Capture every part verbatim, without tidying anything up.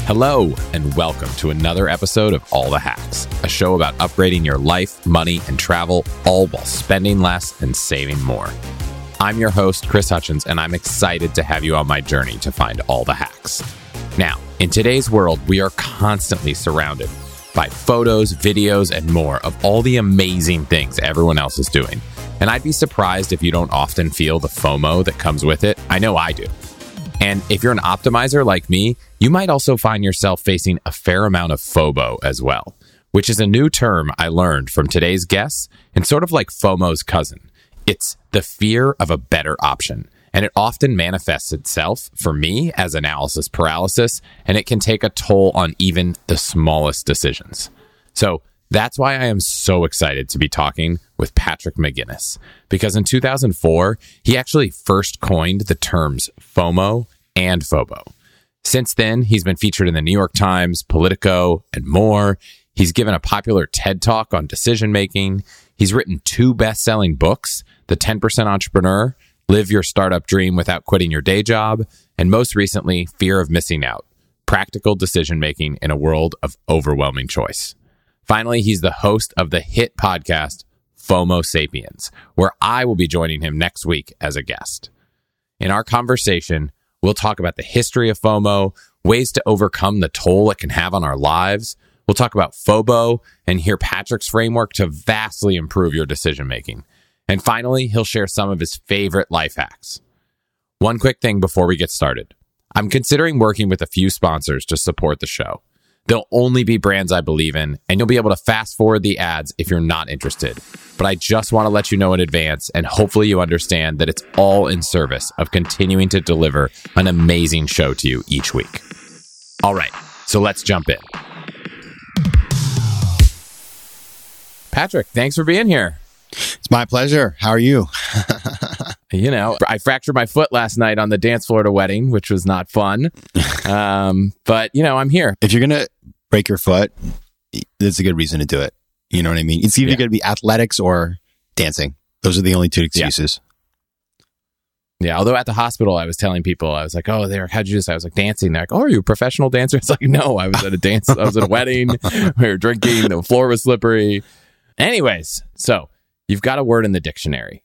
Hello, and welcome to another episode of All the Hacks, a show about upgrading your life, money, and travel, all while spending less and saving more. I'm your host, Chris Hutchins, and I'm excited to have you on my journey to find all the hacks. Now, in today's world, we are constantly surrounded by photos, videos, and more of all the amazing things everyone else is doing. And I'd be surprised if you don't often feel the FOMO that comes with it. I know I do. And if you're an optimizer like me, you might also find yourself facing a fair amount of FOBO as well, which is a new term I learned from today's guests and sort of like FOMO's cousin. It's the fear of a better option. And it often manifests itself, for me, as analysis paralysis, and it can take a toll on even the smallest decisions. So that's why I am so excited to be talking with Patrick McGinnis, because in two thousand four, he actually first coined the terms FOMO and FOBO. Since then, he's been featured in the New York Times, Politico, and more. He's given a popular TED Talk on decision making. He's written two best-selling books, The ten percent Entrepreneur, Live Your Startup Dream Without Quitting Your Day Job, and most recently, Fear of Missing Out, Practical Decision Making in a World of Overwhelming Choice. Finally, he's the host of the hit podcast, FOMO Sapiens, where I will be joining him next week as a guest. In our conversation, we'll talk about the history of FOMO, ways to overcome the toll it can have on our lives. We'll talk about FOBO and hear Patrick's framework to vastly improve your decision making. And finally, he'll share some of his favorite life hacks. One quick thing before we get started. I'm considering working with a few sponsors to support the show. They'll only be brands I believe in, and you'll be able to fast forward the ads if you're not interested. But I just want to let you know in advance, and hopefully you understand that it's all in service of continuing to deliver an amazing show to you each week. All right, so let's jump in. Patrick, thanks for being here. It's my pleasure. How are you? You know, I fractured my foot last night on the dance floor at a wedding, which was not fun. Um, but, you know, I'm here. If you're going to break your foot, that's a good reason to do it. You know what I mean? It's either yeah. going to be athletics or dancing. Those are the only two excuses. Yeah. yeah. Although at the hospital, I was telling people, I was like, oh, there, how'd you do this? I was like dancing. They're like, oh, are you a professional dancer? It's like, no, I was at a dance. I was at a wedding. We were drinking. The floor was slippery. Anyways, so you've got a word in the dictionary.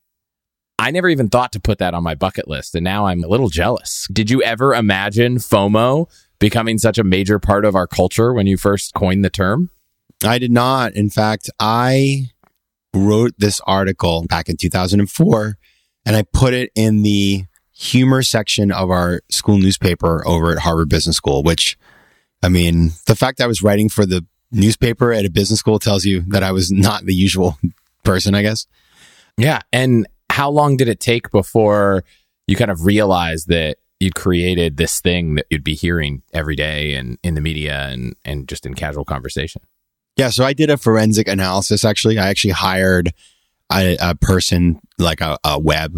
I never even thought to put that on my bucket list, and now I'm a little jealous. Did you ever imagine FOMO becoming such a major part of our culture when you first coined the term? I did not. In fact, I wrote this article back in two thousand four, and I put it in the humor section of our school newspaper over at Harvard Business School, which, I mean, the fact that I was writing for the newspaper at a business school tells you that I was not the usual person, I guess. Yeah, and how long did it take before you kind of realized that you'd created this thing that you'd be hearing every day and in the media and, and just in casual conversation? Yeah, so I did a forensic analysis, actually. I actually hired a, a person, like a, a web,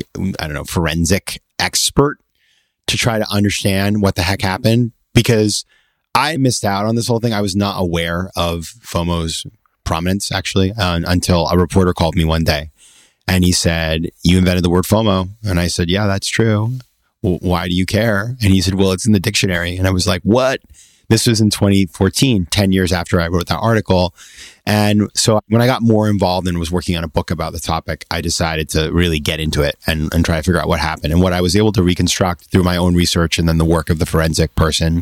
I don't know, forensic expert to try to understand what the heck happened, because I missed out on this whole thing. I was not aware of FOMO's prominence, actually, uh, until a reporter called me one day. And he said, you invented the word FOMO. And I said, yeah, that's true. Well, why do you care? And he said, well, it's in the dictionary. And I was like, what? This was in twenty fourteen, ten years after I wrote that article. And so when I got more involved and was working on a book about the topic, I decided to really get into it and, and try to figure out what happened. And what I was able to reconstruct through my own research and then the work of the forensic person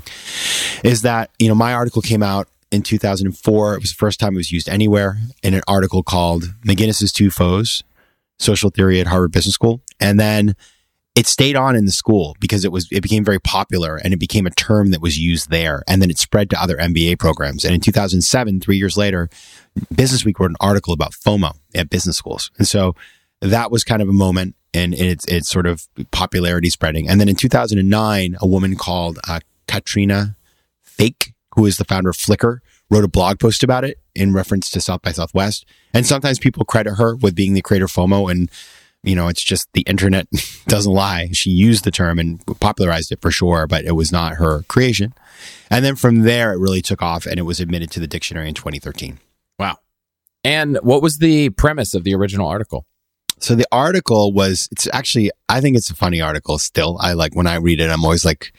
is that, you know, my article came out in two thousand four. It was the first time it was used anywhere in an article called McGinnis's Two Foes, Social Theory at Harvard Business School. And then it stayed on in the school because it was it became very popular and it became a term that was used there. And then it spread to other M B A programs. And in two thousand seven, three years later, Business Week wrote an article about FOMO at business schools. And so that was kind of a moment in, in its, its sort of popularity spreading. And then in two thousand nine, a woman called uh, Katrina Fake, who is the founder of Flickr, wrote a blog post about it in reference to South by Southwest. And sometimes people credit her with being the creator of FOMO. And, you know, it's just the internet doesn't lie. She used the term and popularized it for sure, but it was not her creation. And then from there, it really took off and it was admitted to the dictionary in twenty thirteen. Wow. And what was the premise of the original article? So the article was, it's actually, I think it's a funny article still. I like, when I read it, I'm always like,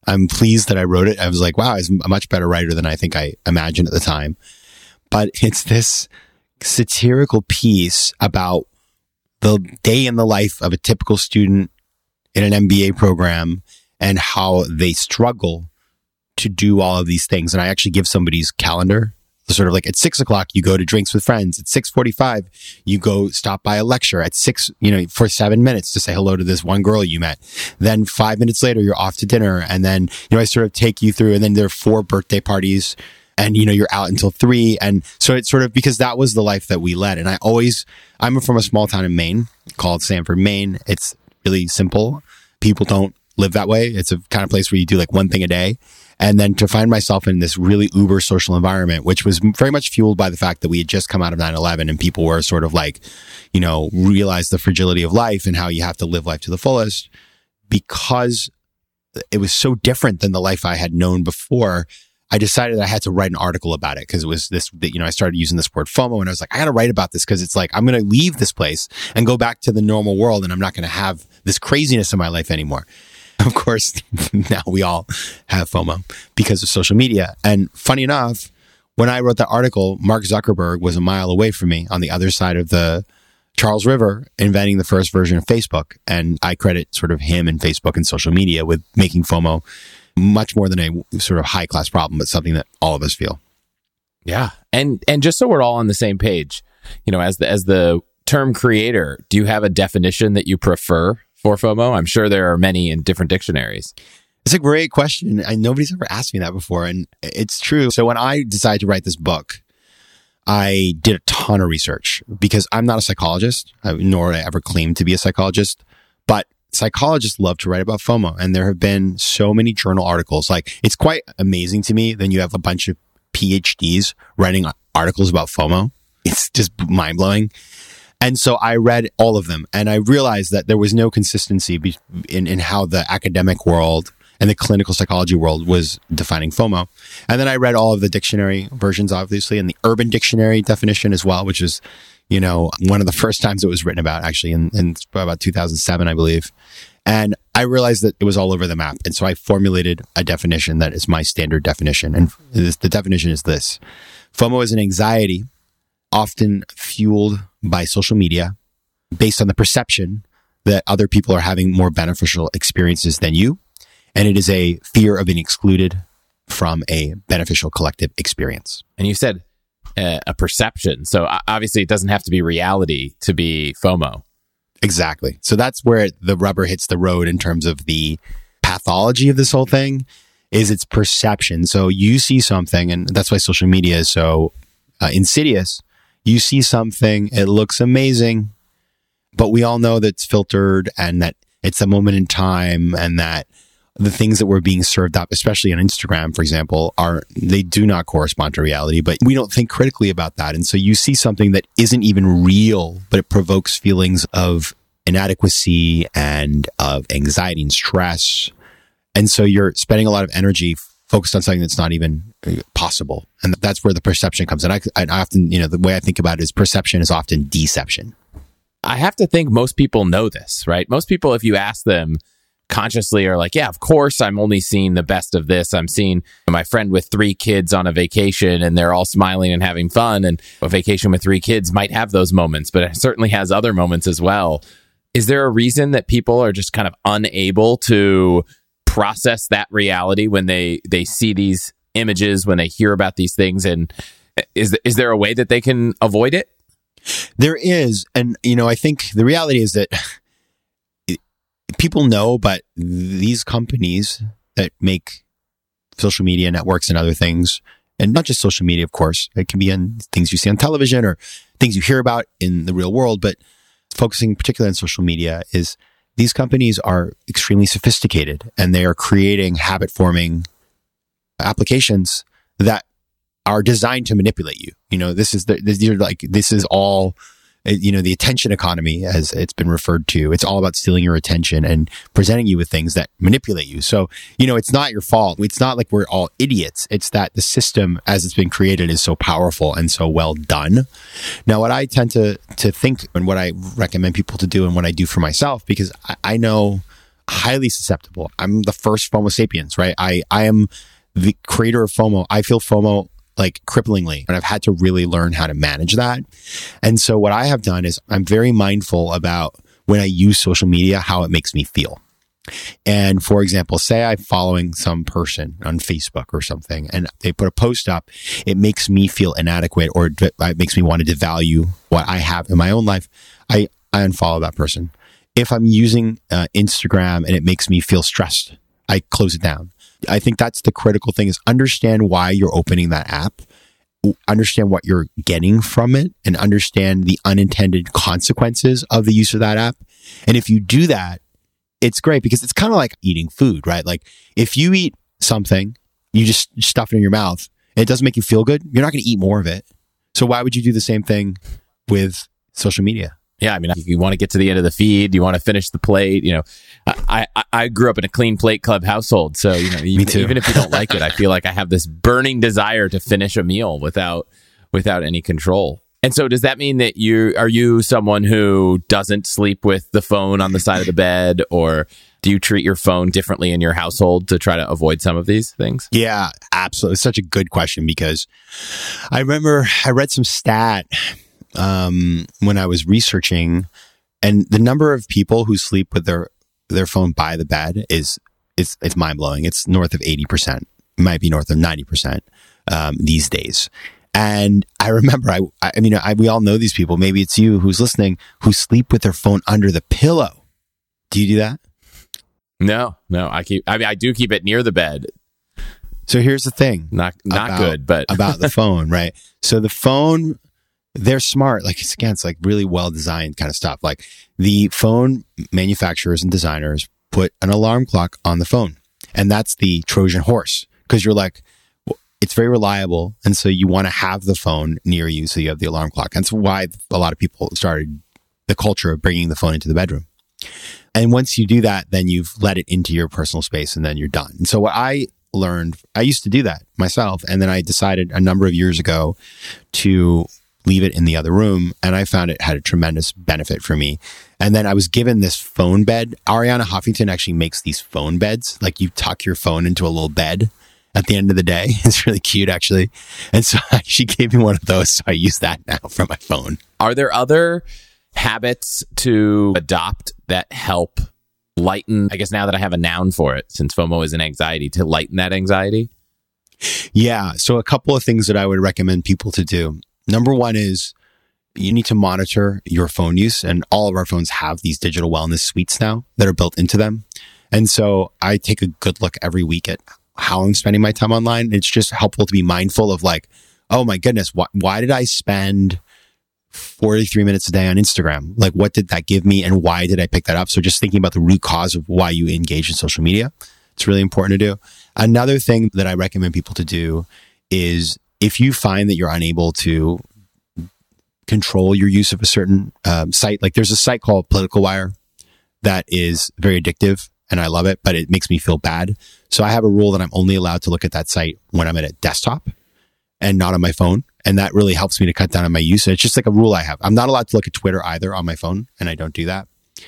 I'm pleased that I wrote it. I was like, wow, I was a much better writer than I think I imagined at the time. But it's this satirical piece about the day in the life of a typical student in an M B A program and how they struggle to do all of these things. And I actually give somebody's calendar, sort of like at six o'clock, you go to drinks with friends. At six forty-five, you go stop by a lecture. At six, you know, for seven minutes to say hello to this one girl you met. Then five minutes later, you're off to dinner. And then, you know, I sort of take you through, and then there are four birthday parties, and, you know, you're out until three. And so it's sort of because that was the life that we led. And I always, I'm from a small town in Maine called Sanford, Maine. It's really simple. People don't live that way. It's a kind of place where you do like one thing a day. And then to find myself in this really uber social environment, which was very much fueled by the fact that we had just come out of nine eleven and people were sort of like, you know, realize the fragility of life and how you have to live life to the fullest, because it was so different than the life I had known before. I decided I had to write an article about it, because it was this, you know, I started using this word FOMO, and I was like, I got to write about this, because it's like, I'm going to leave this place and go back to the normal world, and I'm not going to have this craziness in my life anymore. Of course, now we all have FOMO because of social media. And funny enough, when I wrote that article, Mark Zuckerberg was a mile away from me on the other side of the Charles River, inventing the first version of Facebook. And I credit sort of him and Facebook and social media with making FOMO much more than a sort of high class problem, but something that all of us feel. Yeah. And and just so we're all on the same page, you know, as the as the term creator, do you have a definition that you prefer for FOMO? I'm sure there are many in different dictionaries. It's a great question. I, nobody's ever asked me that before, and it's true. So when I decided to write this book, I did a ton of research, because I'm not a psychologist, nor would I ever claim to be a psychologist, but psychologists love to write about FOMO. And there have been so many journal articles. Like, it's quite amazing to me. Then you have a bunch of P H Ds writing articles about FOMO. It's just mind blowing. And so I read all of them, and I realized that there was no consistency be- in, in how the academic world and the clinical psychology world was defining FOMO. And then I read all of the dictionary versions, obviously, and the Urban Dictionary definition as well, which is, you know, one of the first times it was written about, actually, in, in about two thousand seven, I believe. And I realized that it was all over the map. And so I formulated a definition that is my standard definition. And this, the definition is this: FOMO is an anxiety often fueled by social media based on the perception that other people are having more beneficial experiences than you. And it is a fear of being excluded from a beneficial collective experience. And you said uh, a perception. So obviously it doesn't have to be reality to be FOMO. Exactly. So that's where the rubber hits the road in terms of the pathology of this whole thing, is its perception. So you see something, and that's why social media is so uh, insidious. You see something, it looks amazing, but we all know that it's filtered, and that it's a moment in time, and that the things that we're being served up, especially on Instagram, for example, are, they do not correspond to reality, but we don't think critically about that. And so you see something that isn't even real, but it provokes feelings of inadequacy and of anxiety and stress. And so you're spending a lot of energy focused on something that's not even possible. And that's where the perception comes in. I, I often, you know, the way I think about it is perception is often deception. I have to think most people know this, right? Most people, if you ask them consciously, are like, yeah, of course, I'm only seeing the best of this. I'm seeing my friend with three kids on a vacation, and they're all smiling and having fun. And a vacation with three kids might have those moments, but it certainly has other moments as well. Is there a reason that people are just kind of unable to process that reality when they, they see these images, when they hear about these things? And is, is there a way that they can avoid it? There is. And, you know, I think the reality is that it, people know, but these companies that make social media networks and other things, and not just social media, of course, it can be in things you see on television or things you hear about in the real world, but focusing particularly on social media, is these companies are extremely sophisticated, and they are creating habit forming applications that are designed to manipulate you. You know, this is the, these are like, this is all, you know, the attention economy, as it's been referred to. It's all about stealing your attention and presenting you with things that manipulate you. So, you know, it's not your fault. It's not like we're all idiots. It's that the system as it's been created is so powerful and so well done. Now, what I tend to, to think, and what I recommend people to do, and what I do for myself, because I, I know highly susceptible. I'm the first FOMO sapiens, right? I, I am the creator of FOMO. I feel FOMO like cripplingly, and I've had to really learn how to manage that. And so what I have done is I'm very mindful about when I use social media, how it makes me feel. And for example, say I'm following some person on Facebook or something, and they put a post up, it makes me feel inadequate, or it makes me want to devalue what I have in my own life. I, I unfollow that person. If I'm using uh, Instagram and it makes me feel stressed, I close it down. I think that's the critical thing, is understand why you're opening that app, understand what you're getting from it, and understand the unintended consequences of the use of that app. And if you do that, it's great, because it's kind of like eating food, right? Like if you eat something, you just stuff it in your mouth, and it doesn't make you feel good, you're not going to eat more of it. So why would you do the same thing with social media? Yeah, I mean, you want to get to the end of the feed, you want to finish the plate. You know, I, I, I grew up in a clean plate club household, so you know, even, even if you don't like it, I feel like I have this burning desire to finish a meal without without any control. And so, does that mean that you are you someone who doesn't sleep with the phone on the side of the bed, or do you treat your phone differently in your household to try to avoid some of these things? Yeah, absolutely. It's such a good question, because I remember I read some stat um, when I was researching, and the number of people who sleep with their their phone by the bed is it's it's mind blowing. It's north of eighty percent. It might be north of ninety percent um, these days. And I remember, I I mean, I, we all know these people. Maybe it's you who's listening, who sleep with their phone under the pillow. Do you do that? No, no. I keep. I mean, I do keep it near the bed. So here's the thing. Not not about, good, but about the phone, right? So the phone, they're smart. Like, it's, again, it's like really well designed kind of stuff. Like the phone manufacturers and designers put an alarm clock on the phone, and that's the Trojan horse, because you're like, well, it's very reliable, and so you want to have the phone near you, so you have the alarm clock. That's why a lot of people started the culture of bringing the phone into the bedroom. And once you do that, then you've let it into your personal space, and then you're done. And so what I learned, I used to do that myself, and then I decided a number of years ago to leave it in the other room, and I found it had a tremendous benefit for me. And then I was given this phone bed. Arianna Huffington actually makes these phone beds. Like, you tuck your phone into a little bed at the end of the day. It's really cute, actually. And so she gave me one of those, so I use that now for my phone. Are there other habits to adopt that help lighten, I guess now that I have a noun for it, since FOMO is an anxiety, to lighten that anxiety? Yeah. So a couple of things that I would recommend people to do. Number one is you need to monitor your phone use, and all of our phones have these digital wellness suites now that are built into them. And so I take a good look every week at how I'm spending my time online. It's just helpful to be mindful of like, oh my goodness, wh- why did I spend forty-three minutes a day on Instagram? Like, what did that give me, and why did I pick that up? So just thinking about the root cause of why you engage in social media, it's really important to do. Another thing that I recommend people to do is, if you find that you're unable to control your use of a certain um, site, like there's a site called Political Wire that is very addictive, and I love it, but it makes me feel bad. So I have a rule that I'm only allowed to look at that site when I'm at a desktop and not on my phone. And that really helps me to cut down on my use. It's just like a rule I have. I'm not allowed to look at Twitter either on my phone, and I don't do that.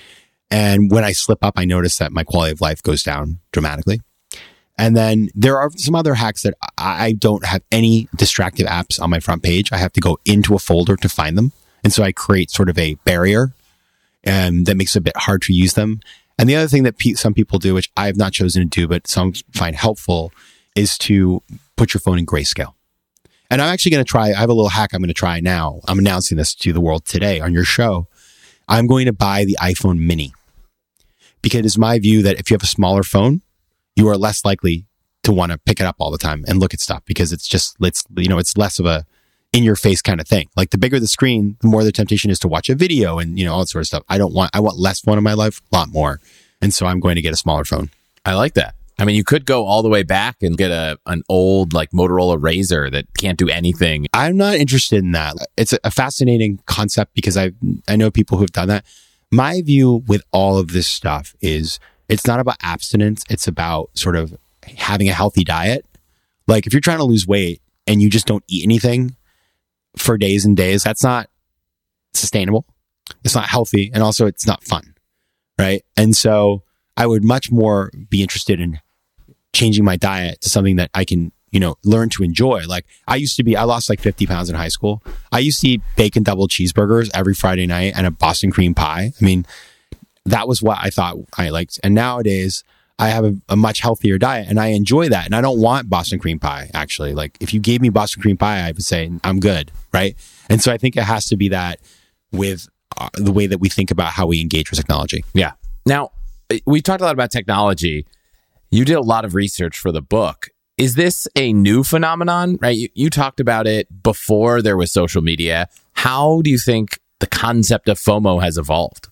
And when I slip up, I notice that my quality of life goes down dramatically. And then there are some other hacks that I don't have any distractive apps on my front page. I have to go into a folder to find them. And so I create sort of a barrier, and that makes it a bit hard to use them. And the other thing that pe- some people do, which I have not chosen to do, but some find helpful, is to put your phone in grayscale. And I'm actually going to try, I have a little hack I'm going to try now. I'm announcing this to the world today on your show. I'm going to buy the iPhone mini, because it's my view that if you have a smaller phone, you are less likely to want to pick it up all the time and look at stuff, because it's just, it's, you know, it's less of a in your face kind of thing. Like, the bigger the screen, the more the temptation is to watch a video and, you know, all that sort of stuff. I don't want, I want less fun in my life, a lot more. And so I'm going to get a smaller phone. I like that. I mean, you could go all the way back and get a an old like Motorola Razr that can't do anything. I'm not interested in that. It's a fascinating concept, because I I know people who've done that. My view with all of this stuff is, it's not about abstinence. It's about sort of having a healthy diet. Like, if you're trying to lose weight and you just don't eat anything for days and days, that's not sustainable. It's not healthy. And also, it's not fun. Right. And so I would much more be interested in changing my diet to something that I can, you know, learn to enjoy. Like I used to be, I lost like fifty pounds in high school. I used to eat bacon double cheeseburgers every Friday night and a Boston cream pie. I mean, that was what I thought I liked. And nowadays I have a, a much healthier diet and I enjoy that. And I don't want Boston cream pie, actually. Like if you gave me Boston cream pie, I would say I'm good. Right. And so I think it has to be that with uh, the way that we think about how we engage with technology. Yeah. Now, we talked a lot about technology. You did a lot of research for the book. Is this a new phenomenon, right? You, you talked about it before there was social media. How do you think the concept of FOMO has evolved?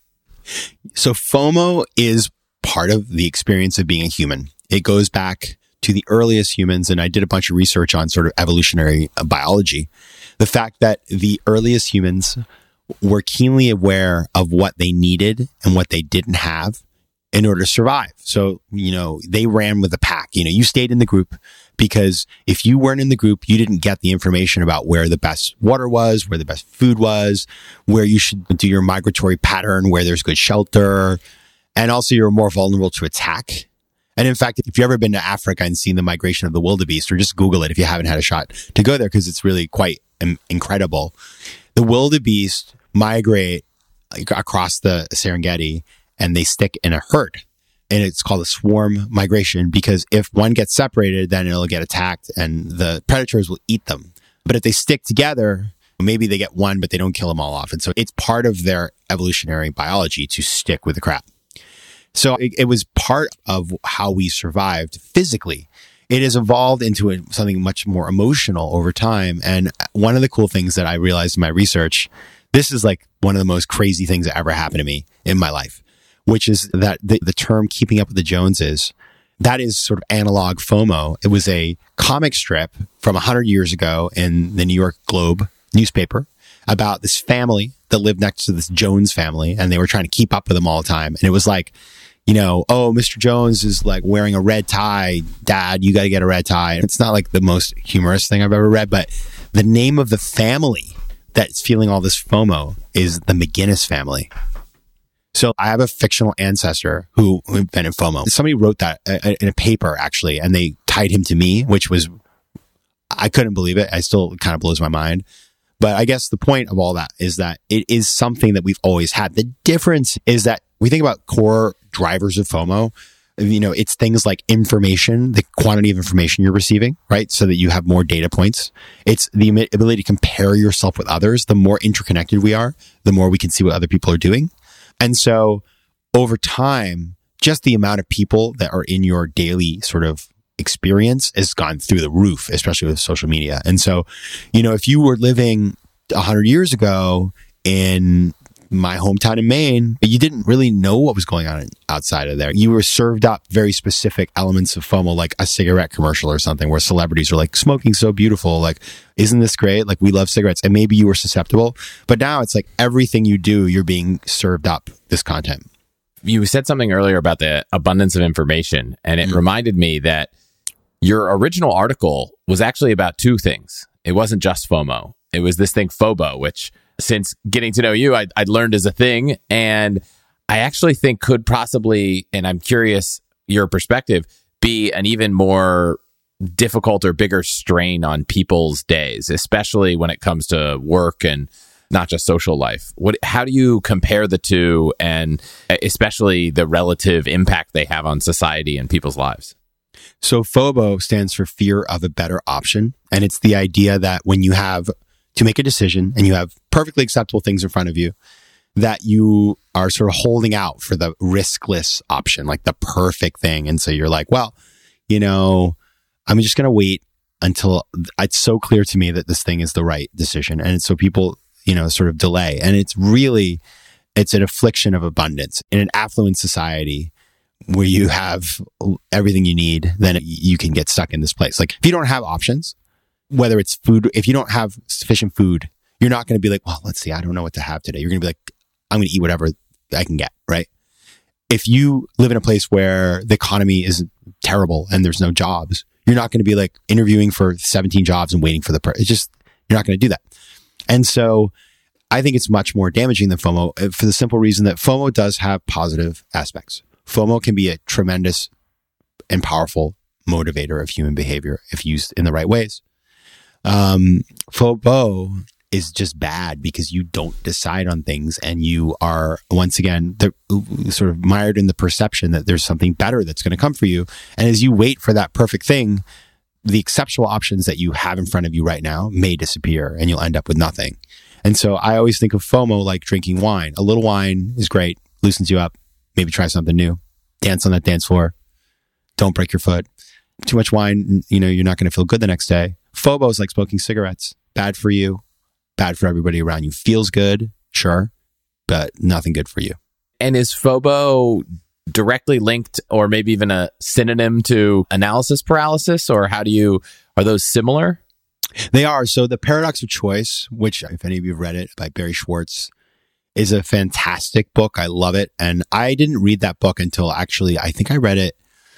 So FOMO is part of the experience of being a human. It goes back to the earliest humans, and I did a bunch of research on sort of evolutionary biology. The fact that the earliest humans were keenly aware of what they needed and what they didn't have in order to survive. So, you know, they ran with the pack. You know, you stayed in the group because if you weren't in the group, you didn't get the information about where the best water was, where the best food was, where you should do your migratory pattern, where there's good shelter. And also you're more vulnerable to attack. And in fact, if you've ever been to Africa and seen the migration of the wildebeest, or just Google it if you haven't had a shot to go there, because it's really quite um, incredible. The wildebeest migrate across the Serengeti and they stick in a herd. And it's called a swarm migration because if one gets separated, then it'll get attacked and the predators will eat them. But if they stick together, maybe they get one, but they don't kill them all off. And so it's part of their evolutionary biology to stick with the crowd. So it, it was part of how we survived physically. It has evolved into a, something much more emotional over time. And one of the cool things that I realized in my research, this is like one of the most crazy things that ever happened to me in my life, which is that the, the term keeping up with the Joneses, that is sort of analog FOMO. It was a comic strip from one hundred years ago in the New York Globe newspaper about this family that lived next to this Jones family, and they were trying to keep up with them all the time. And it was like, you know, oh, Mister Jones is like wearing a red tie. Dad, you got to get a red tie. And it's not like the most humorous thing I've ever read, but the name of the family that's feeling all this FOMO is the McGinnis family. So I have a fictional ancestor who invented FOMO. Somebody wrote that in a paper, actually, and they tied him to me, which was, I couldn't believe it. I still it kind of blows my mind. But I guess the point of all that is that it is something that we've always had. The difference is that we think about core drivers of FOMO. You know, it's things like information, the quantity of information you're receiving, right? So that you have more data points. It's the ability to compare yourself with others. The more interconnected we are, the more we can see what other people are doing. And so over time, just the amount of people that are in your daily sort of experience has gone through the roof, especially with social media. And so, you know, if you were living a hundred years ago in my hometown in Maine, you didn't really know what was going on outside of there. You were served up very specific elements of FOMO, like a cigarette commercial or something where celebrities are like, smoking so beautiful. Like, isn't this great? Like, we love cigarettes. And maybe you were susceptible, but now it's like everything you do, you're being served up this content. You said something earlier about the abundance of information, and it mm. reminded me that your original article was actually about two things. It wasn't just FOMO. It was this thing FOBO, which since getting to know you, I'd, I'd learned as a thing. And I actually think could possibly, and I'm curious your perspective, be an even more difficult or bigger strain on people's days, especially when it comes to work and not just social life. What, how do you compare the two, and especially the relative impact they have on society and people's lives? So FOBO stands for fear of a better option. And it's the idea that when you have to make a decision and you have perfectly acceptable things in front of you, that you are sort of holding out for the riskless option, like the perfect thing. And so you're like, well, you know, I'm just going to wait until it's so clear to me that this thing is the right decision. And so people, you know, sort of delay. And it's really, it's an affliction of abundance in an affluent society where you have everything you need, then you can get stuck in this place. Like if you don't have options, whether it's food, if you don't have sufficient food, you're not going to be like, well, let's see, I don't know what to have today. You're going to be like, I'm going to eat whatever I can get, right? If you live in a place where the economy is terrible and there's no jobs, you're not going to be like interviewing for seventeen jobs and waiting for the, per- it's just, you're not going to do that. And so I think it's much more damaging than FOMO for the simple reason that FOMO does have positive aspects. FOMO can be a tremendous and powerful motivator of human behavior if used in the right ways. Um, FOBO is just bad because you don't decide on things and you are, once again, the, sort of mired in the perception that there's something better that's going to come for you. And as you wait for that perfect thing, the exceptional options that you have in front of you right now may disappear and you'll end up with nothing. And so I always think of FOMO like drinking wine. A little wine is great, loosens you up, maybe try something new, dance on that dance floor, don't break your foot. Too much wine, you know, you're not going to feel good the next day. FOBO is like smoking cigarettes, bad for you, bad for everybody around you. Feels good, sure, but nothing good for you. And is FOBO directly linked or maybe even a synonym to analysis paralysis, or how do you, are those similar? They are. So the Paradox of Choice, which if any of you have read it by Barry Schwartz, is a fantastic book. I love it. And I didn't read that book until actually, I think I read it.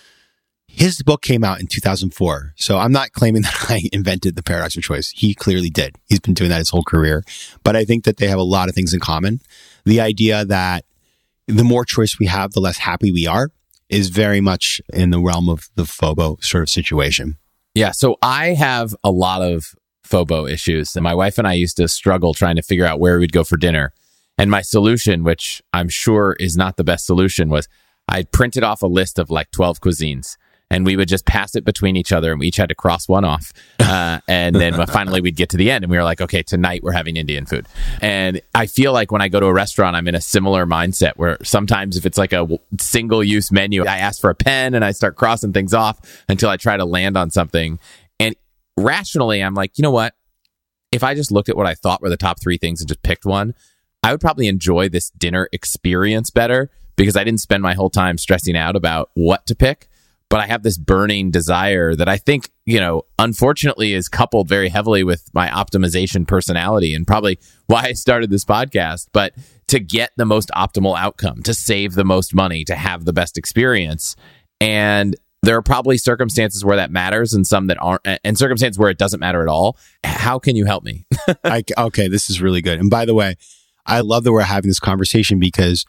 His book came out in two thousand four. So I'm not claiming that I invented the Paradox of Choice. He clearly did. He's been doing that his whole career. But I think that they have a lot of things in common. The idea that the more choice we have, the less happy we are is very much in the realm of the FOBO sort of situation. Yeah. So I have a lot of FOBO issues. And my wife and I used to struggle trying to figure out where we'd go for dinner. And my solution, which I'm sure is not the best solution, was I printed off a list of like twelve cuisines. And we would just pass it between each other and we each had to cross one off. Uh, and then finally we'd get to the end and we were like, okay, tonight we're having Indian food. And I feel like when I go to a restaurant, I'm in a similar mindset where sometimes if it's like a single use menu, I ask for a pen and I start crossing things off until I try to land on something. And rationally, I'm like, you know what? If I just looked at what I thought were the top three things and just picked one, I would probably enjoy this dinner experience better because I didn't spend my whole time stressing out about what to pick. But I have this burning desire that I think, you know, unfortunately is coupled very heavily with my optimization personality and probably why I started this podcast. But to get the most optimal outcome, to save the most money, to have the best experience. And there are probably circumstances where that matters and some that aren't, and circumstances where it doesn't matter at all. How can you help me? I, okay, this is really good. And by the way, I love that we're having this conversation because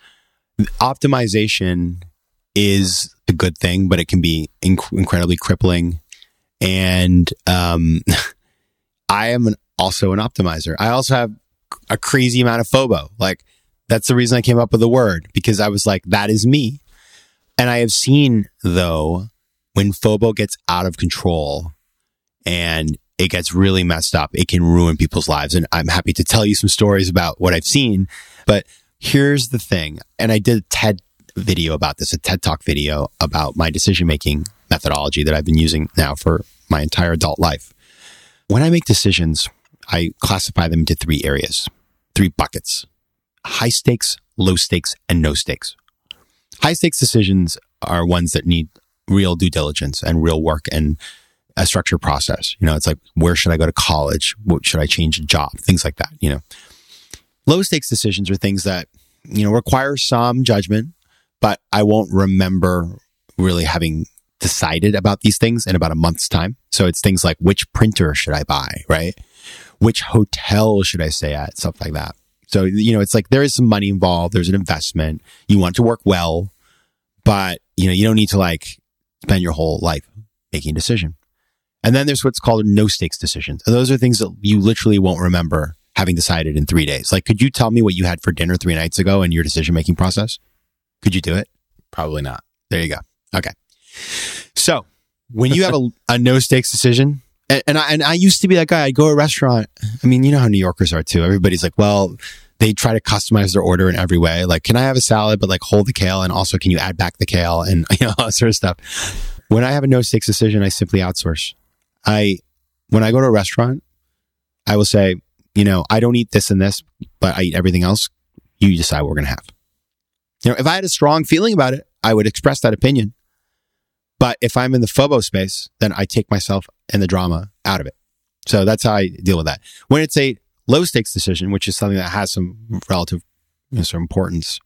optimization is a good thing, but it can be inc- incredibly crippling. And um, I am an, also an optimizer. I also have a crazy amount of FOBO. Like, that's the reason I came up with the word, because I was like, that is me. And I have seen, though, when FOBO gets out of control and it gets really messed up, it can ruin people's lives. And I'm happy to tell you some stories about what I've seen. But here's the thing. And I did a TED video about this, a TED Talk video about my decision-making methodology that I've been using now for my entire adult life. When I make decisions, I classify them into three areas, three buckets: high stakes, low stakes, and no stakes. High stakes decisions are ones that need real due diligence and real work and a structured process. You know, it's like, where should I go to college? What should I change a job? Things like that, you know. Low stakes decisions are things that, you know, require some judgment, but I won't remember really having decided about these things in about a month's time. So it's things like, which printer should I buy, right? Which hotel should I stay at? Stuff like that. So, you know, it's like there is some money involved. There's an investment. You want to work well, but, you know, you don't need to like spend your whole life making a decision. And then there's what's called no stakes decisions. And those are things that you literally won't remember having decided in three days. Like, could you tell me what you had for dinner three nights ago in your decision-making process? Could you do it? Probably not. There you go. Okay. So when you have a, a no stakes decision, and, and I and I used to be that guy. I'd go to a restaurant. I mean, you know how New Yorkers are too. Everybody's like, well, they try to customize their order in every way. Like, can I have a salad, but like hold the kale, and also can you add back the kale, and you know, all that sort of stuff. When I have a no stakes decision, I simply outsource. I when I go to a restaurant, I will say, you know, I don't eat this and this, but I eat everything else. You decide what we're gonna have. You know, if I had a strong feeling about it, I would express that opinion. But if I'm in the FOBO space, then I take myself and the drama out of it. So that's how I deal with that. When it's a low stakes decision, which is something that has some relative, you know, sort of importance,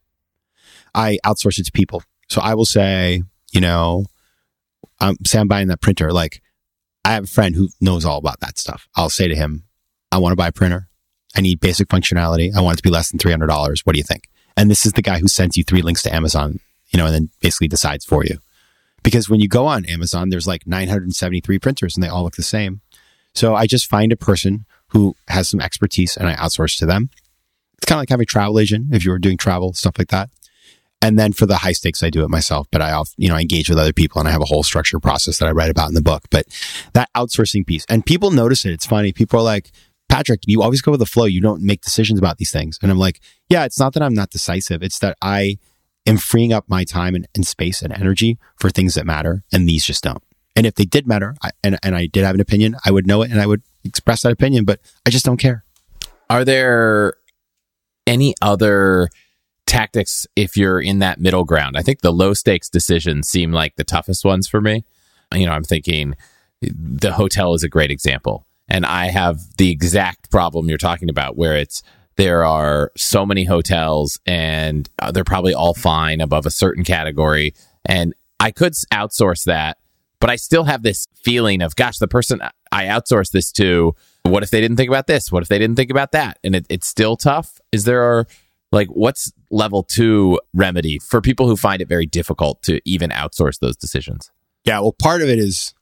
I outsource it to people. So I will say, you know, um, say I'm buying that printer. Like, I have a friend who knows all about that stuff. I'll say to him, I want to buy a printer. I need basic functionality. I want it to be less than three hundred dollars. What do you think? And this is the guy who sends you three links to Amazon, you know, and then basically decides for you. Because when you go on Amazon, there's like nine hundred seventy-three printers and they all look the same. So I just find a person who has some expertise and I outsource to them. It's kind of like having a travel agent if you were doing travel, stuff like that. And then for the high stakes, I do it myself, but I, you know, I engage with other people and I have a whole structured process that I write about in the book. But that outsourcing piece, and people notice it. It's funny. People are like, Patrick, you always go with the flow. You don't make decisions about these things. And I'm like, yeah, it's not that I'm not decisive. It's that I am freeing up my time and, and space and energy for things that matter. And these just don't. And if they did matter I, and, and I did have an opinion, I would know it and I would express that opinion, but I just don't care. Are there any other tactics if you're in that middle ground? I think the low stakes decisions seem like the toughest ones for me. You know, I'm thinking the hotel is a great example. And I have the exact problem you're talking about where it's, there are so many hotels and uh, they're probably all fine above a certain category. And I could outsource that, but I still have this feeling of, gosh, the person I outsourced this to, what if they didn't think about this? What if they didn't think about that? And it, it's still tough. Is there, like, what's level two remedy for people who find it very difficult to even outsource those decisions? Yeah, well, part of it is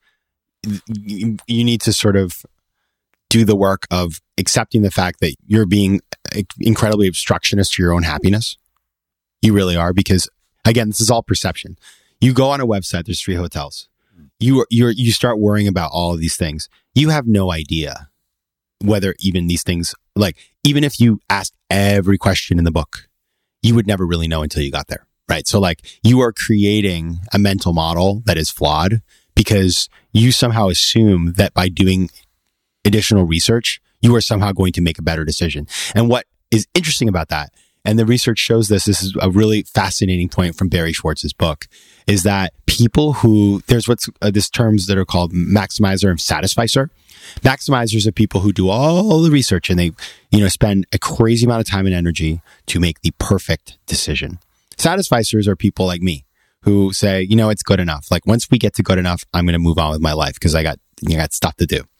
you, you need to sort of do the work of accepting the fact that you're being incredibly obstructionist to your own happiness. You really are, because again, this is all perception. You go on a website, there's three hotels. You you you start worrying about all of these things. You have no idea whether even these things, like, even if you asked every question in the book, you would never really know until you got there, right? So like, you are creating a mental model that is flawed because you somehow assume that by doing additional research, you are somehow going to make a better decision. And what is interesting about that, and the research shows this, this is a really fascinating point from Barry Schwartz's book, is that people who, there's what's uh, this terms that are called maximizer and satisficer. Maximizers are people who do all the research and they, you know, spend a crazy amount of time and energy to make the perfect decision. Satisficers are people like me who say, you know, it's good enough. Like, once we get to good enough, I'm going to move on with my life because I got, you know, got stuff to do.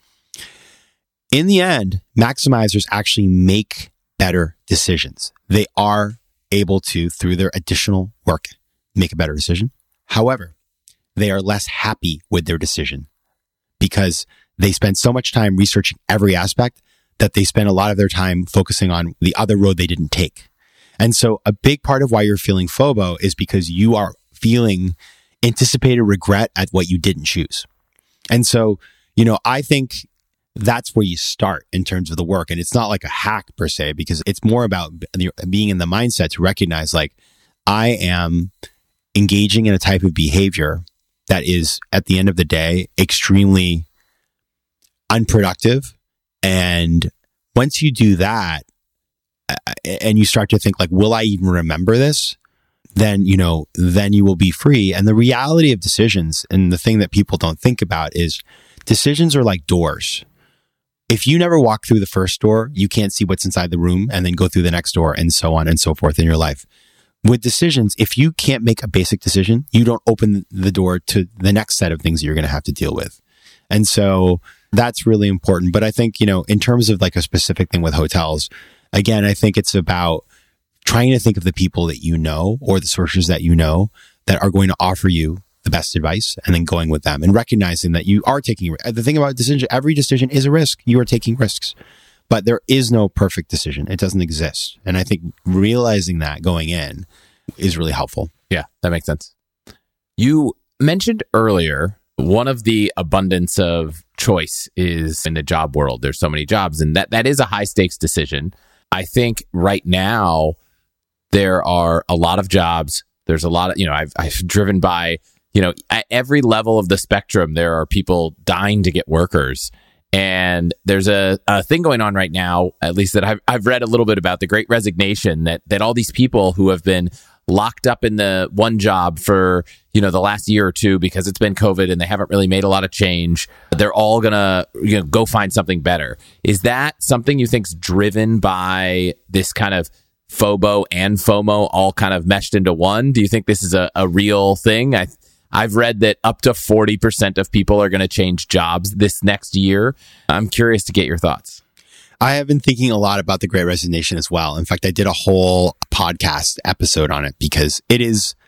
In the end, maximizers actually make better decisions. They are able to, through their additional work, make a better decision. However, they are less happy with their decision because they spend so much time researching every aspect that they spend a lot of their time focusing on the other road they didn't take. And so a big part of why you're feeling FOBO is because you are feeling anticipated regret at what you didn't choose. And so, you know, I think that's where you start in terms of the work. And it's not like a hack per se, because it's more about being in the mindset to recognize, like, I am engaging in a type of behavior that is, at the end of the day, extremely unproductive. And once you do that and you start to think, like, will I even remember this? Then, you know, then you will be free. And the reality of decisions, and the thing that people don't think about, is decisions are like doors. If you never walk through the first door, you can't see what's inside the room and then go through the next door and so on and so forth in your life. With decisions, if you can't make a basic decision, you don't open the door to the next set of things that you're going to have to deal with. And so that's really important. But I think, you know, in terms of like a specific thing with hotels, again, I think it's about trying to think of the people that you know or the sources that you know that are going to offer you the best advice, and then going with them and recognizing that you are taking the thing about decision. Every decision is a risk. You are taking risks, but there is no perfect decision. It doesn't exist. And I think realizing that going in is really helpful. Yeah, that makes sense. You mentioned earlier, one of the abundance of choice is in the job world. There's so many jobs, and that, that is a high stakes decision. I think right now there are a lot of jobs. There's a lot of, you know, I've, I've driven by, you know, at every level of the spectrum, there are people dying to get workers. And there's a, a thing going on right now, at least that I've, I've read a little bit about, the Great Resignation, that, that all these people who have been locked up in the one job for, you know, the last year or two because it's been COVID and they haven't really made a lot of change, they're all going to, you know, go find something better. Is that something you think's driven by this kind of FOBO and FOMO all kind of meshed into one? Do you think this is a, a real thing? I I've read that up to forty percent of people are going to change jobs this next year. I'm curious to get your thoughts. I have been thinking a lot about the Great Resignation as well. In fact, I did a whole podcast episode on it because it is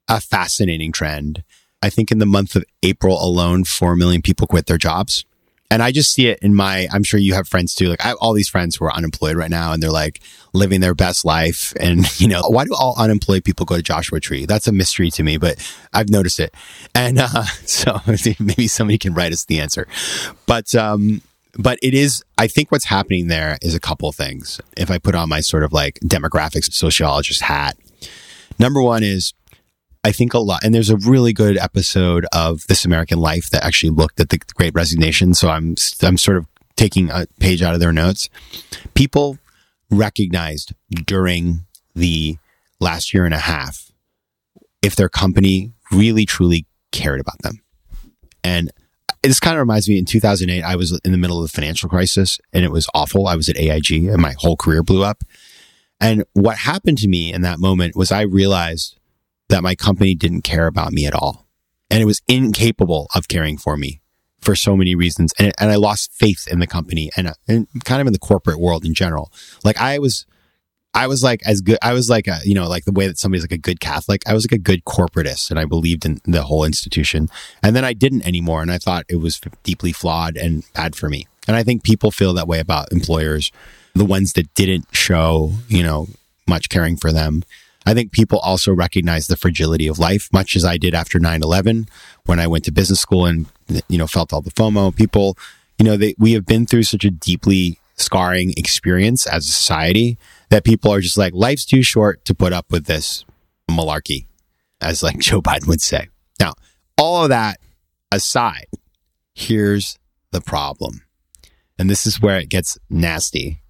a fascinating trend. I think in the month of April alone, four million people quit their jobs. And I just see it in my, I'm sure you have friends too. Like I have all these friends who are unemployed right now and they're like living their best life. And, you know, why do all unemployed people go to Joshua Tree? That's a mystery to me, but I've noticed it. And uh, so maybe somebody can write us the answer. But, um, but it is, I think what's happening there is a couple of things. If I put on my sort of like demographics sociologist hat, number one is, I think a lot, and there's a really good episode of This American Life that actually looked at the Great Resignation. So I'm, I'm sort of taking a page out of their notes. People recognized during the last year and a half if their company really, truly cared about them. And this kind of reminds me, in two thousand eight, I was in the middle of the financial crisis and it was awful. I was at A I G and my whole career blew up. And what happened to me in that moment was I realized that my company didn't care about me at all. And it was incapable of caring for me for so many reasons. And, it, and I lost faith in the company and, and kind of in the corporate world in general. Like I was, I was like as good, I was like a, you know, like the way that somebody's like a good Catholic, I was like a good corporatist and I believed in the whole institution. And then I didn't anymore. And I thought it was deeply flawed and bad for me. And I think people feel that way about employers, the ones that didn't show, you know, much caring for them. I think people also recognize the fragility of life, much as I did after nine eleven when I went to business school and, you know, felt all the FOMO. People, you know, they, we have been through such a deeply scarring experience as a society that people are just like, life's too short to put up with this malarkey, as like Joe Biden would say. Now, all of that aside, here's the problem. And this is where it gets nasty.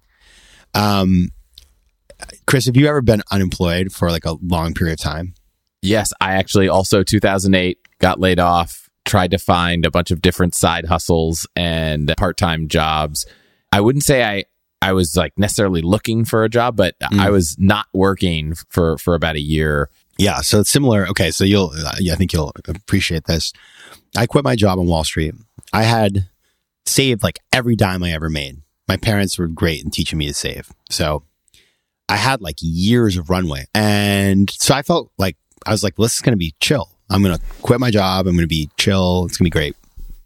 Um, Chris, have you ever been unemployed for like a long period of time? Yes, I actually also two thousand eight got laid off, tried to find a bunch of different side hustles and part-time jobs. I wouldn't say I, I was like necessarily looking for a job, but mm. I was not working for, for about a year. Yeah, so it's similar. Okay, so you'll, uh, yeah, I think you'll appreciate this. I quit my job on Wall Street. I had saved like every dime I ever made. My parents were great in teaching me to save. So I had like years of runway. And so I felt like, I was like, this is going to be chill. I'm going to quit my job. I'm going to be chill. It's going to be great.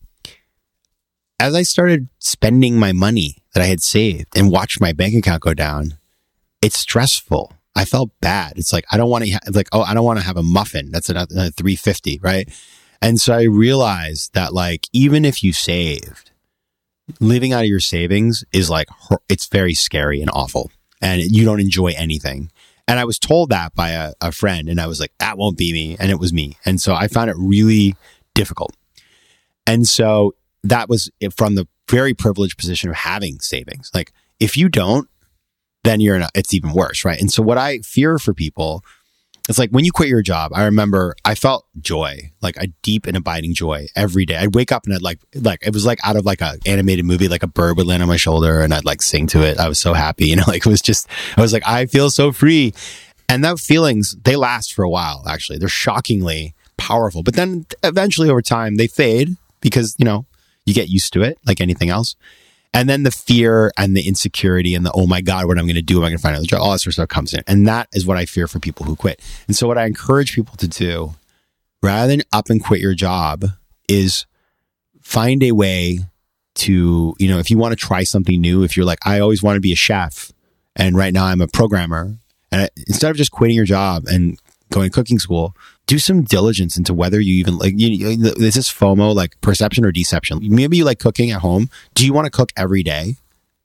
As I started spending my money that I had saved and watched my bank account go down, it's stressful. I felt bad. It's like, I don't want to, ha- like, oh, I don't want to have a muffin. That's another, another three fifty, right? And so I realized that like, even if you saved, living out of your savings is like, it's very scary and awful. And you don't enjoy anything. And I was told that by a, a friend and I was like, that won't be me. And it was me. And so I found it really difficult. And so that was from the very privileged position of having savings. Like if you don't, then you're in a, it's even worse. Right. And so what I fear for people, it's like when you quit your job, I remember I felt joy, like a deep and abiding joy every day. I'd wake up and I'd like, like, it was like out of like a animated movie, like a bird would land on my shoulder and I'd like sing to it. I was so happy, you know, like it was just, I was like, I feel so free. And that feelings, they last for a while, actually. They're shockingly powerful. But then eventually over time, they fade because, you know, you get used to it like anything else. And then the fear and the insecurity and the, oh my God, what am I going to do? Am I going to find another job? All that sort of stuff comes in. And that is what I fear for people who quit. And so what I encourage people to do, rather than up and quit your job, is find a way to, you know, if you want to try something new, if you're like, I always want to be a chef and right now I'm a programmer, and I, instead of just quitting your job and going to cooking school, do some diligence into whether you even like, you, you, is this FOMO, like perception or deception? Maybe you like cooking at home. Do you want to cook every day?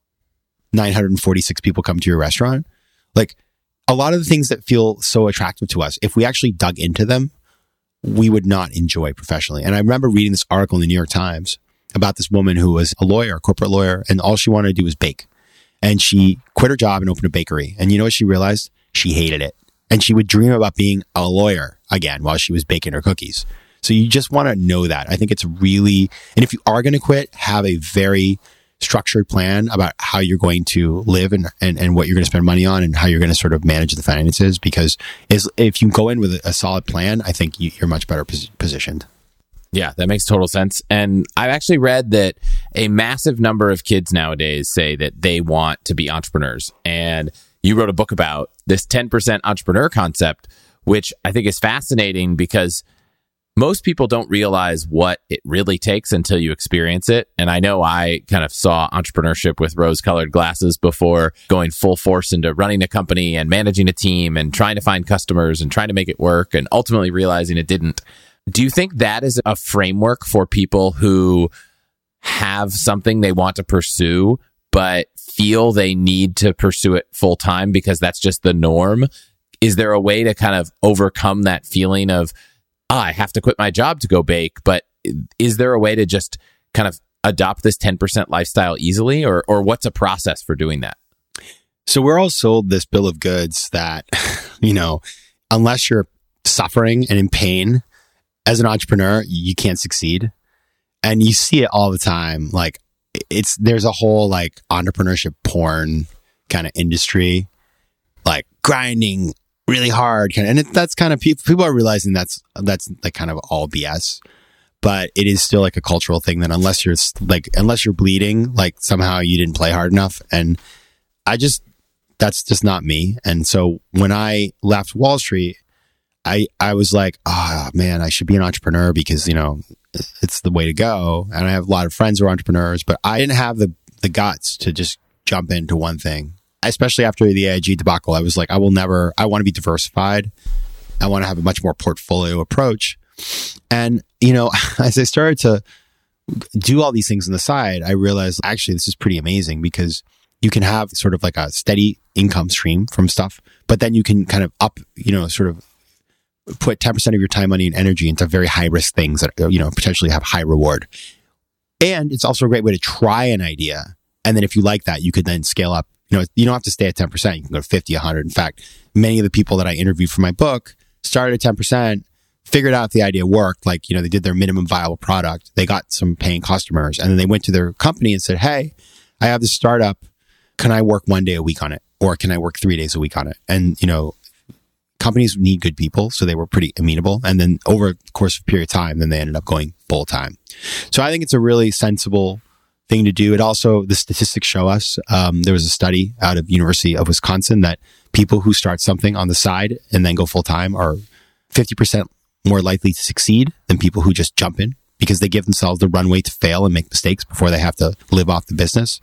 nine hundred forty-six people come to your restaurant. Like a lot of the things that feel so attractive to us, if we actually dug into them, we would not enjoy professionally. And I remember reading this article in the New York Times about this woman who was a lawyer, a corporate lawyer, and all she wanted to do was bake. And she quit her job and opened a bakery. And you know what she realized? She hated it. And she would dream about being a lawyer again while she was baking her cookies. So you just want to know that. I think it's really, and if you are going to quit, have a very structured plan about how you're going to live and, and, and what you're going to spend money on and how you're going to sort of manage the finances. Because is, if you go in with a solid plan, I think you, you're much better pos- positioned. Yeah, that makes total sense. And I've actually read that a massive number of kids nowadays say that they want to be entrepreneurs. And you wrote a book about this ten percent entrepreneur concept, which I think is fascinating because most people don't realize what it really takes until you experience it. And I know I kind of saw entrepreneurship with rose-colored glasses before going full force into running a company and managing a team and trying to find customers and trying to make it work and ultimately realizing it didn't. Do you think that is a framework for people who have something they want to pursue, but feel they need to pursue it full time because that's just the norm? Is there a way to kind of overcome that feeling of, oh, I have to quit my job to go bake, but is there a way to just kind of adopt this ten percent lifestyle easily, or or what's a process for doing that? So we're all sold this bill of goods that, you know, unless you're suffering and in pain as an entrepreneur, you can't succeed. And you see it all the time. Like it's, there's a whole like entrepreneurship porn kind of industry, like grinding really hard. Kind of, and it, that's kind of people, people are realizing that's, that's like kind of all B S, but it is still like a cultural thing that unless you're like, unless you're bleeding, like somehow you didn't play hard enough. And I just, that's just not me. And so when I left Wall Street, I, I was like, oh man, I should be an entrepreneur because, you know, it's the way to go. And I have a lot of friends who are entrepreneurs, but I didn't have the, the guts to just jump into one thing, especially after the A I G debacle. I was like, I will never, I want to be diversified. I want to have a much more portfolio approach. And, you know, as I started to do all these things on the side, I realized actually this is pretty amazing because you can have sort of like a steady income stream from stuff, but then you can kind of up, you know, sort of put ten percent of your time, money, and energy into very high risk things that, you know, potentially have high reward. And it's also a great way to try an idea. And then if you like that, you could then scale up. You know, you don't have to stay at ten percent. You can go to fifty, one hundred. In fact, many of the people that I interviewed for my book started at ten percent, figured out the idea worked. Like, you know, they did their minimum viable product. They got some paying customers. And then they went to their company and said, hey, I have this startup. Can I work one day a week on it? Or can I work three days a week on it? And, you know, companies need good people, so they were pretty amenable. And then over the course of a period of time, then they ended up going full time. So I think it's a really sensible thing to do. It also, the statistics show us, um, there was a study out of University of Wisconsin that people who start something on the side and then go full time are fifty percent more likely to succeed than people who just jump in because they give themselves the runway to fail and make mistakes before they have to live off the business.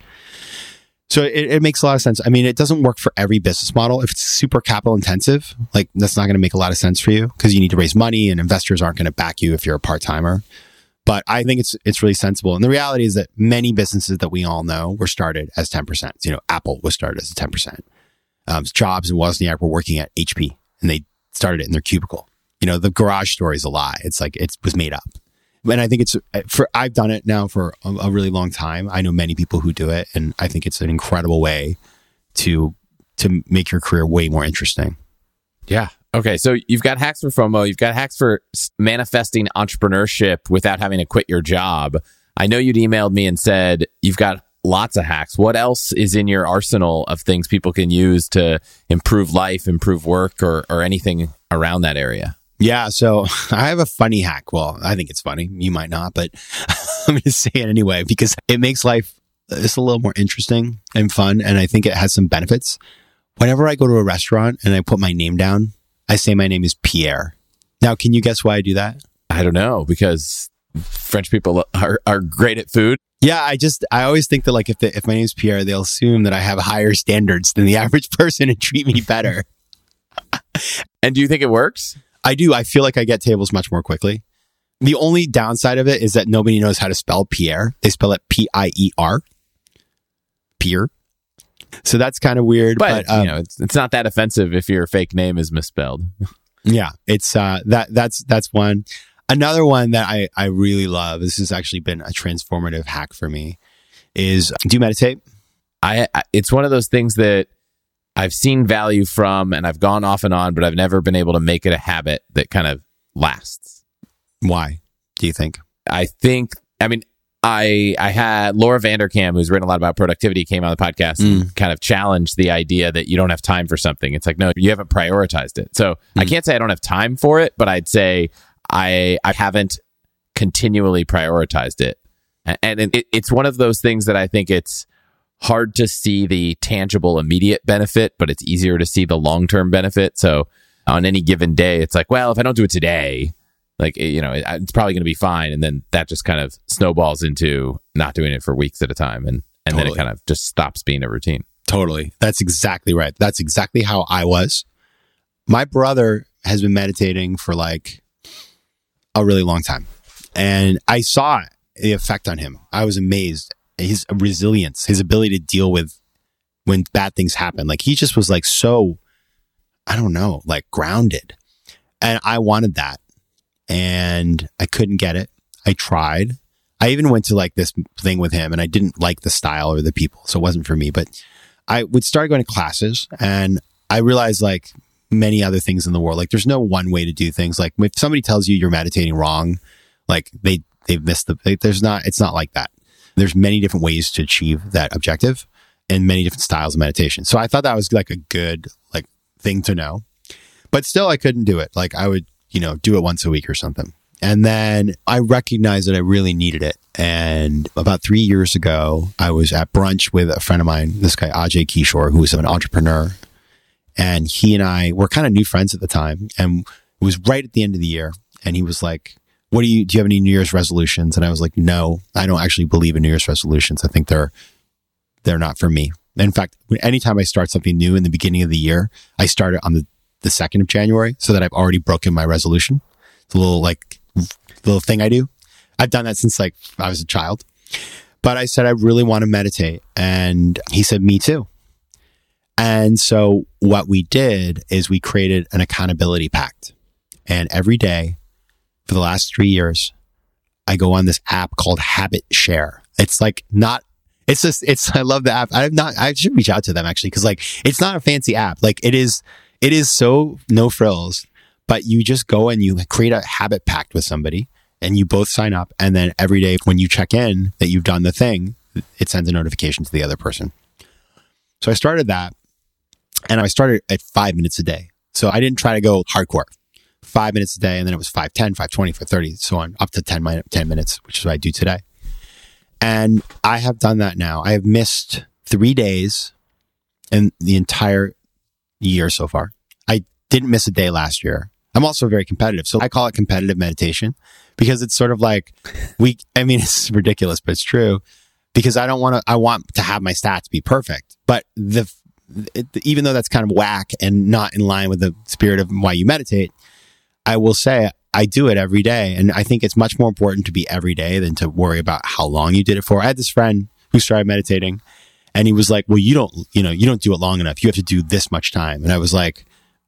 So it, it makes a lot of sense. I mean, it doesn't work for every business model. If it's super capital intensive, like that's not going to make a lot of sense for you because you need to raise money and investors aren't going to back you if you're a part-timer. But I think it's it's really sensible. And the reality is that many businesses that we all know were started as ten percent. You know, Apple was started as a ten percent. Um, Jobs and Wozniak were working at H P and they started it in their cubicle. You know, the garage story is a lie. It's like it was made up. And I think it's for, I've done it now for a, a really long time. I know many people who do it. And I think it's an incredible way to, to make your career way more interesting. Yeah. Okay. So you've got hacks for FOMO. You've got hacks for manifesting entrepreneurship without having to quit your job. I know you'd emailed me and said you've got lots of hacks. What else is in your arsenal of things people can use to improve life, improve work, or, or anything around that area? Yeah, so I have a funny hack. Well, I think it's funny. You might not, but I'm going to say it anyway because it makes life just a little more interesting and fun. And I think it has some benefits. Whenever I go to a restaurant and I put my name down, I say my name is Pierre. Now, can you guess why I do that? I don't know, because French people are, are great at food. Yeah, I just, I always think that like if the, if my name's Pierre, they'll assume that I have higher standards than the average person and treat me better. And do you think it works? I do. I feel like I get tables much more quickly. The only downside of it is that nobody knows how to spell Pierre. They spell it P I E R. Pierre. So that's kind of weird. But, but um, you know, it's, it's not that offensive if your fake name is misspelled. Yeah, it's uh, that that's that's one. Another one that I, I really love, this has actually been a transformative hack for me, is do you meditate? I, I it's one of those things that I've seen value from and I've gone off and on, but I've never been able to make it a habit that kind of lasts. Why do you think? I think, I mean, I I had Laura Vanderkam, who's written a lot about productivity, came on the podcast mm. and kind of challenged the idea that you don't have time for something. It's like, no, you haven't prioritized it. So mm. I can't say I don't have time for it, but I'd say I I haven't continually prioritized it. And it, it's one of those things that I think it's hard to see the tangible immediate benefit, but it's easier to see the long-term benefit. So on any given day, it's like, well, if I don't do it today, like, you know, it, it's probably going to be fine. And then that just kind of snowballs into not doing it for weeks at a time. And, and totally. Then it kind of just stops being a routine. Totally. That's exactly right. That's exactly how I was. My brother has been meditating for like a really long time. And I saw the effect on him. I was amazed. His resilience, his ability to deal with when bad things happen. Like he just was like so, I don't know, like grounded. And I wanted that. And I couldn't get it. I tried. I even went to like this thing with him and I didn't like the style or the people. So it wasn't for me. But I would start going to classes and I realized like many other things in the world, like there's no one way to do things. Like if somebody tells you you're meditating wrong, like they, they've missed the, like, there's not, it's not like that. There's many different ways to achieve that objective and many different styles of meditation. So I thought that was like a good like thing to know, but still I couldn't do it. Like I would, you know, do it once a week or something. And then I recognized that I really needed it. And about three years ago, I was at brunch with a friend of mine, this guy, Ajay Kishore, who was an entrepreneur. And he and I were kind of new friends at the time. And it was right at the end of the year. And he was like, what do you, do you have any New Year's resolutions? And I was like, no, I don't actually believe in New Year's resolutions. I think they're, they're not for me. In fact, anytime I start something new in the beginning of the year, I start it on the, the second of January so that I've already broken my resolution. It's a little like, little thing I do. I've done that since like I was a child. But I said, I really want to meditate. And he said, me too. And so what we did is we created an accountability pact. And every day for the last three years, I go on this app called Habit Share. It's like not, it's just, it's, I love the app. I'm not, I should reach out to them actually. Cause like, it's not a fancy app. Like it is, it is so no frills, but you just go and you create a habit pact with somebody and you both sign up. And then every day when you check in that you've done the thing, it sends a notification to the other person. So I started that and I started at five minutes a day. So I didn't try to go hardcore. Five minutes a day, and then it was five ten, five twenty, five thirty, so on, up to ten, ten minutes, which is what I do today. And I have done that now. I have missed three days in the entire year so far. I didn't miss a day last year. I'm also very competitive. So I call it competitive meditation because it's sort of like we, I mean, it's ridiculous, but it's true because I don't want to, I want to have my stats be perfect. But the, it, even though that's kind of whack and not in line with the spirit of why you meditate, I will say I do it every day. And I think it's much more important to be every day than to worry about how long you did it for. I had this friend who started meditating and he was like, well, you don't, you know, you don't do it long enough. You have to do this much time. And I was like,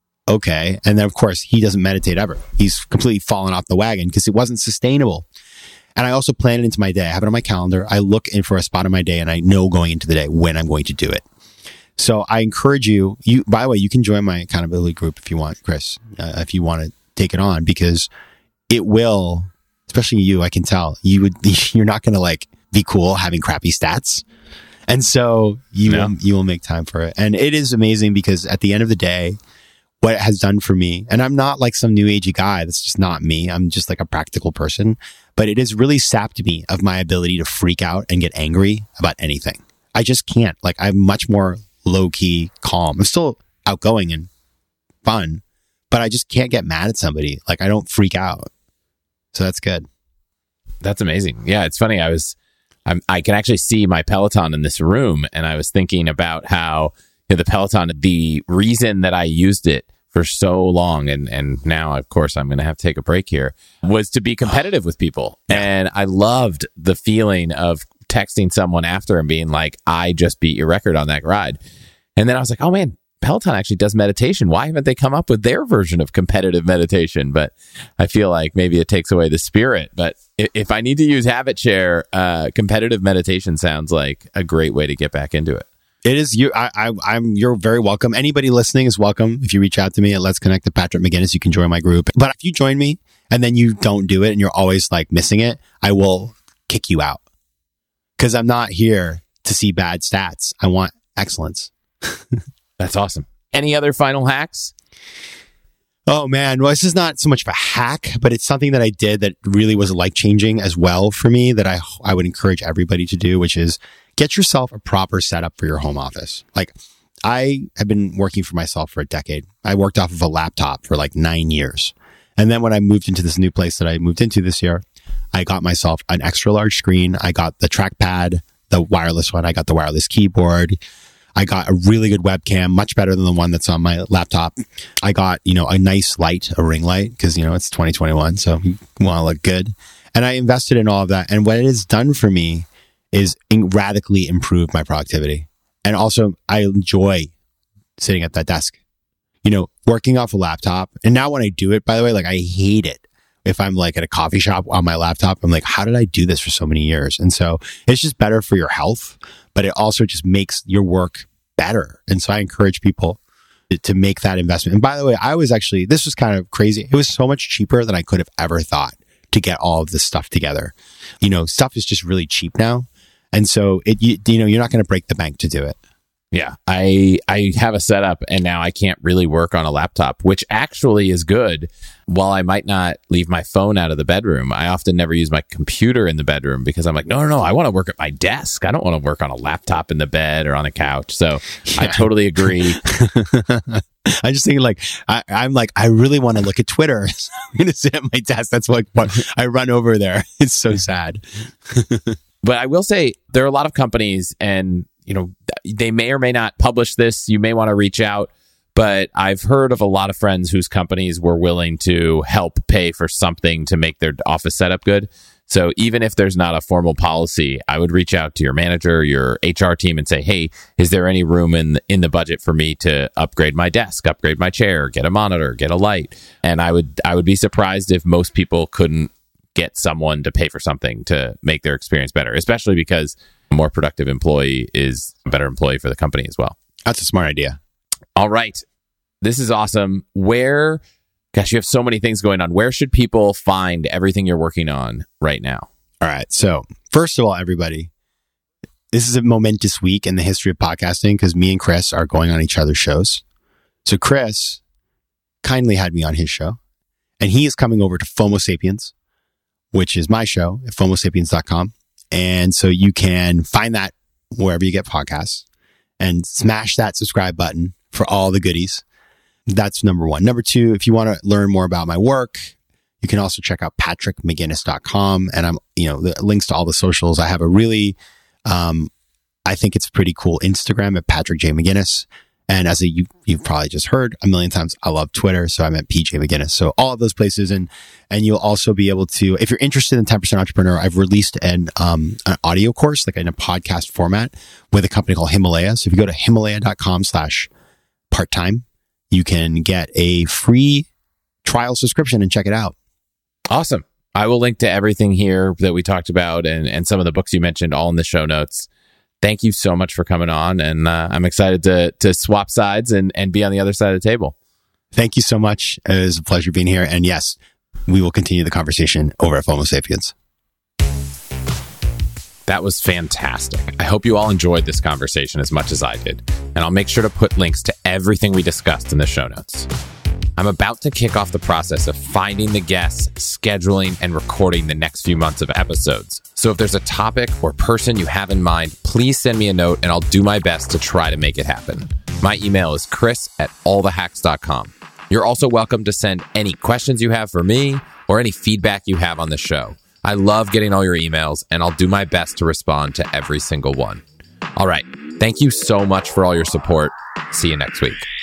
okay. And then of course he doesn't meditate ever. He's completely fallen off the wagon because it wasn't sustainable. And I also plan it into my day. I have it on my calendar. I look in for a spot in my day and I know going into the day when I'm going to do it. So I encourage you, you, by the way, you can join my accountability group if you want, Chris, uh, if you want to take it on, because it will, especially you, I can tell you would, you're not going to like be cool having crappy stats. And so you no. will, you will make time for it. And it is amazing because at the end of the day, what it has done for me, and I'm not like some new agey guy. That's just not me. I'm just like a practical person, but it has really sapped me of my ability to freak out and get angry about anything. I just can't. Like I'm much more low key, calm. I'm still outgoing and fun, but I just can't get mad at somebody. Like I don't freak out. So that's good. That's amazing. Yeah. It's funny. I was, I'm, I can actually see my Peloton in this room. And I was thinking about how you know, the Peloton, the reason that I used it for so long, and, and now, of course, I'm going to have to take a break here, was to be competitive with people. Yeah. And I loved the feeling of texting someone after and being like, I just beat your record on that ride. And then I was like, oh man, Peloton actually does meditation. Why haven't they come up with their version of competitive meditation? But I feel like maybe it takes away the spirit. But if, if I need to use Habit Share, uh, competitive meditation sounds like a great way to get back into it. It is you. I, I, I'm. You're very welcome. Anybody listening is welcome. If you reach out to me at Let's Connect to Patrick McGinnis, you can join my group. But if you join me and then you don't do it and you're always like missing it, I will kick you out because I'm not here to see bad stats. I want excellence. That's awesome. Any other final hacks? Oh man, well, this is not so much of a hack, but it's something that I did that really was life changing as well for me that I I would encourage everybody to do, which is get yourself a proper setup for your home office. Like I have been working for myself for a decade. I worked off of a laptop for like nine years. And then when I moved into this new place that I moved into this year, I got myself an extra large screen. I got the trackpad, the wireless one. I got the wireless keyboard. I got a really good webcam, much better than the one that's on my laptop. I got, you know, a nice light, a ring light, because, you know, it's twenty twenty-one, so you want to look good. And I invested in all of that. And what it has done for me is in- radically improve my productivity. And also, I enjoy sitting at that desk, you know, working off a laptop. And now when I do it, by the way, like I hate it. If I'm like at a coffee shop on my laptop, I'm like, how did I do this for so many years? And so it's just better for your health, but it also just makes your work better. And so I encourage people to, to make that investment. And by the way, I was actually, this was kind of crazy. It was so much cheaper than I could have ever thought to get all of this stuff together. You know, stuff is just really cheap now. And so it, you, you know, you're not going to break the bank to do it. Yeah, I I have a setup and now I can't really work on a laptop, which actually is good. While I might not leave my phone out of the bedroom, I often never use my computer in the bedroom because I'm like, no, no, no, I want to work at my desk. I don't want to work on a laptop in the bed or on a couch. So yeah. I totally agree. I just think like, I, I'm like, I really want to look at Twitter. So I'm going to sit at my desk. That's what, what I run over there. It's so sad. But I will say there are a lot of companies and you know, they may or may not publish this. You may want to reach out, but I've heard of a lot of friends whose companies were willing to help pay for something to make their office setup good. So even if there's not a formal policy, I would reach out to your manager, your H R team and say, hey, is there any room in the, in the budget for me to upgrade my desk, upgrade my chair, get a monitor, get a light? And I would, I would be surprised if most people couldn't get someone to pay for something to make their experience better, especially because a more productive employee is a better employee for the company as well. That's a smart idea. All right. This is awesome. Where, gosh, you have so many things going on. Where should people find everything you're working on right now? All right. So first of all, everybody, this is a momentous week in the history of podcasting because me and Chris are going on each other's shows. So Chris kindly had me on his show and he is coming over to FOMO Sapiens, which is my show at fomo sapiens dot com. And so you can find that wherever you get podcasts and smash that subscribe button for all the goodies. That's number one. Number two, if you want to learn more about my work, you can also check out patrick mcginnis dot com. And I'm, you know, the links to all the socials. I have a really, um, I think it's pretty cool Instagram at Patrick J. McGinnis. And as a, you, you've probably just heard a million times, I love Twitter. So I'm at P J McGinnis. So all of those places. And, and you'll also be able to, if you're interested in ten percent Entrepreneur, I've released an, um, an audio course, like in a podcast format with a company called Himalaya. So if you go to himalaya dot com slash part-time, you can get a free trial subscription and check it out. Awesome. I will link to everything here that we talked about and, and some of the books you mentioned all in the show notes. Thank you so much for coming on. And uh, I'm excited to to swap sides and, and be on the other side of the table. Thank you so much. It was a pleasure being here. And yes, we will continue the conversation over at FOMO Sapiens. That was fantastic. I hope you all enjoyed this conversation as much as I did. And I'll make sure to put links to everything we discussed in the show notes. I'm about to kick off the process of finding the guests, scheduling, and recording the next few months of episodes. So if there's a topic or person you have in mind, please send me a note and I'll do my best to try to make it happen. My email is chris at all the hacks dot com. You're also welcome to send any questions you have for me or any feedback you have on the show. I love getting all your emails and I'll do my best to respond to every single one. All right. Thank you so much for all your support. See you next week.